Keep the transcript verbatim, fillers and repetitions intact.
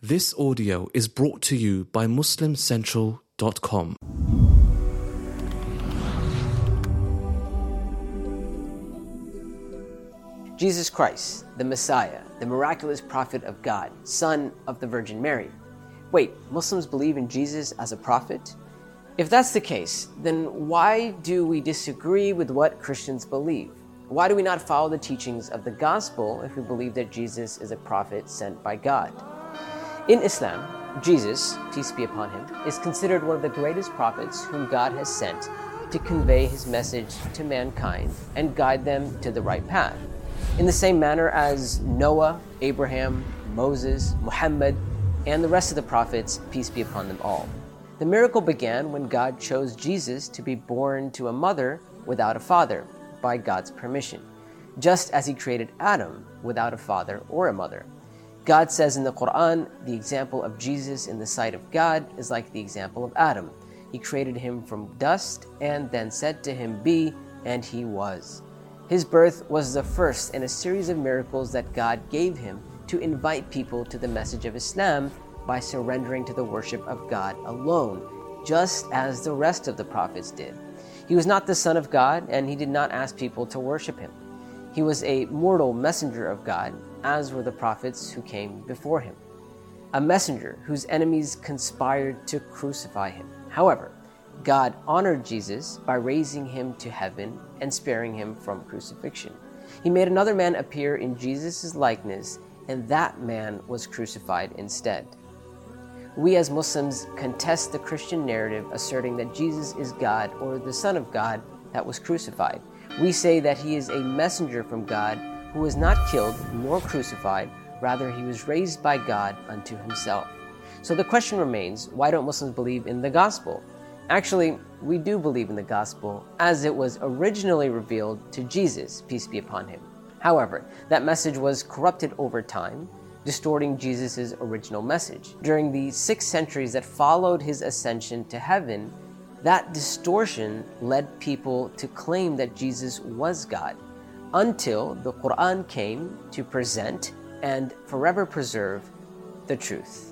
This audio is brought to you by Muslim Central dot com. Jesus Christ, the Messiah, the miraculous prophet of God, son of the Virgin Mary. Wait, Muslims believe in Jesus as a prophet? If that's the case, then why do we disagree with what Christians believe? Why do we not follow the teachings of the gospel if we believe that Jesus is a prophet sent by God? In Islam, Jesus, peace be upon him, is considered one of the greatest prophets whom God has sent to convey his message to mankind and guide them to the right path. In the same manner as Noah, Abraham, Moses, Muhammad, and the rest of the prophets, peace be upon them all. The miracle began when God chose Jesus to be born to a mother without a father, by God's permission, just as he created Adam without a father or a mother. God says in the Quran, the example of Jesus in the sight of God is like the example of Adam. He created him from dust and then said to him, "Be," and he was. His birth was the first in a series of miracles that God gave him to invite people to the message of Islam by surrendering to the worship of God alone, just as the rest of the prophets did. He was not the Son of God, and he did not ask people to worship him. He was a mortal messenger of God, as were the prophets who came before him. A messenger whose enemies conspired to crucify him. However, God honored Jesus by raising him to heaven and sparing him from crucifixion. He made another man appear in Jesus' likeness, and that man was crucified instead. We as Muslims contest the Christian narrative asserting that Jesus is God or the Son of God that was crucified. We say that he is a messenger from God who was not killed nor crucified, rather he was raised by God unto himself. So the question remains, why don't Muslims believe in the gospel? Actually, we do believe in the gospel as it was originally revealed to Jesus, peace be upon him. However, that message was corrupted over time, distorting Jesus' original message. During the six centuries that followed his ascension to heaven, that distortion led people to claim that Jesus was God, until the Quran came to present and forever preserve the truth.